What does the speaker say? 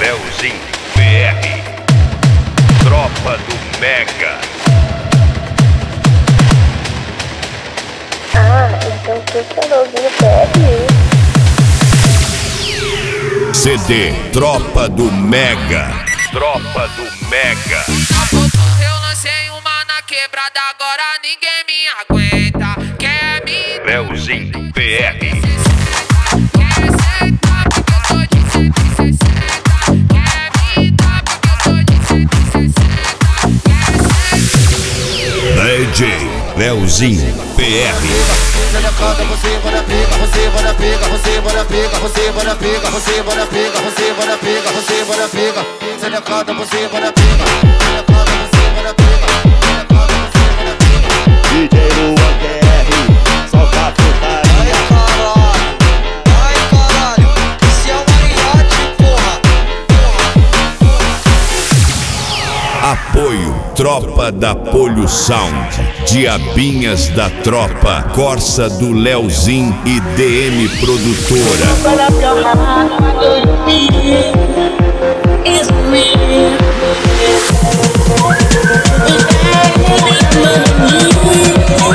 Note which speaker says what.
Speaker 1: Leozinho BR, Tropa do Mega.
Speaker 2: Então tu que é Leozinho BR?
Speaker 1: CD Tropa do Mega. Tropa do Mega.
Speaker 3: Há pouco eu lancei uma na quebrada, agora ninguém me aguenta. Quer me
Speaker 1: Leozinho BR. DJ Leozinho BR.
Speaker 4: Você bora pega, você bora pega, você bora pega, você bora pega, você bora pega, você bora pega, você bora pega. Você decada, você bora pega, você bora pega.
Speaker 5: DJ Luan BR, solta a putaria.
Speaker 6: Ai caralho, esse é o Mariachi, porra.
Speaker 1: Apoio Tropa da Polho Sound, Diabinhas da Tropa, Corsa do Leozinho e DM Produtora.
Speaker 2: It's real.